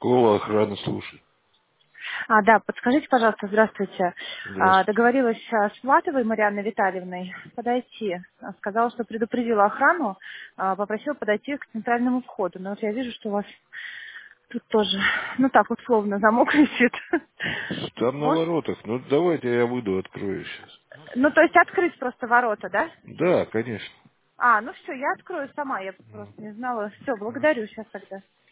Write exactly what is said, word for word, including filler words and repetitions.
Школа охраны, слушай. А, да, подскажите, пожалуйста, здравствуйте. А, Здравствуйте. договорилась а, с Матовой Марианной Витальевной подойти. А, Сказала, что предупредила охрану, а, попросила подойти к центральному входу. Но вот я вижу, что у вас тут тоже, ну так, условно, замок висит. Там на Может? воротах. Ну, давайте я выйду, открою сейчас. Ну, то есть открыть просто ворота, да? Да, конечно. А, ну все, я открою сама, я просто не знала. Все, благодарю сейчас тогда.